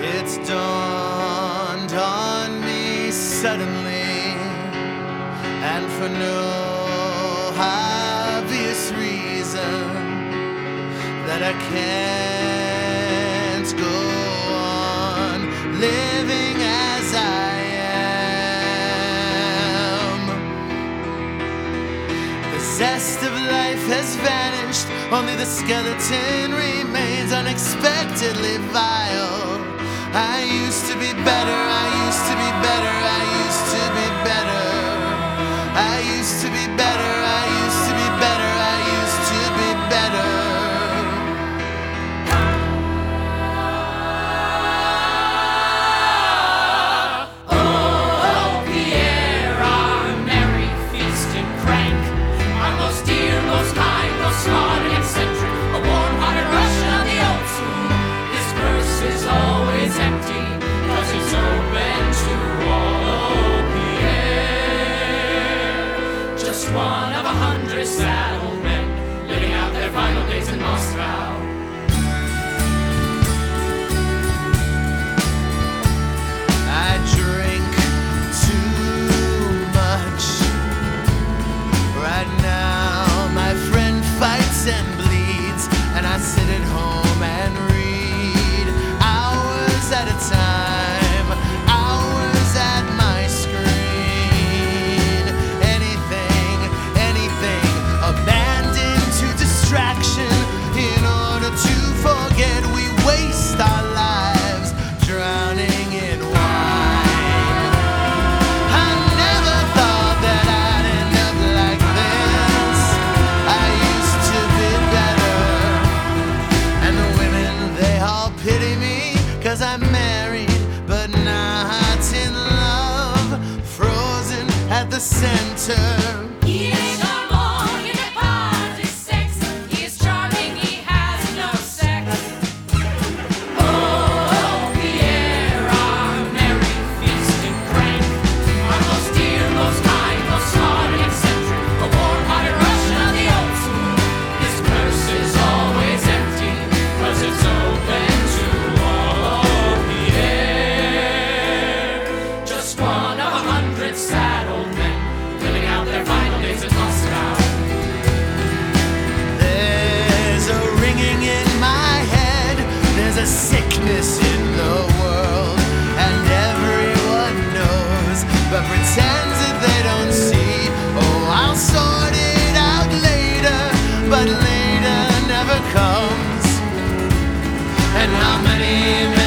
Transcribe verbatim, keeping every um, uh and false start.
It's dawned on me suddenly, and for no obvious reason, that I can't go on living as I am. The zest of life has vanished, only the skeleton remains unexpectedly vile. I used to be better, I used to be better, I used to be better. I used to be better, I used to be better, I used to be better. Oh, Pierre, our merry feast and crank, our most dear, most kind, most smart and eccentric, a warm-hearted Russian of the old school. His purse is always empty, cause it's open to all. Oh, Pierre, just one of a hundred sad old men living out their final days in Moscow. I drink too much. Right now my friend fights and bleeds, and I sit at home and read hours at a time, hours at my screen. Anything, anything, abandoned to distraction in order to forget we waste our lives drowning in wine. I never thought that I'd end up like this. I used to be better, and the women, they all pity me, cause I'm married but not in love, frozen at the center. He is charmant, il n'est pas du sexe. He is charming, he has no sex. Oh, Pierre, our merry feast and crank, our most dear, most kind, most smart and eccentric, a warm-hearted Russian of the old school. His purse is always empty, cause it's open to all. Oh, Pierre, just one of a hundred sad old men living out their final days in Moscow. There's a ringing in my head, there's a sickness in the world, and everyone knows, but pretends that they don't see. Oh, I'll sort it out later, but later never comes. And how many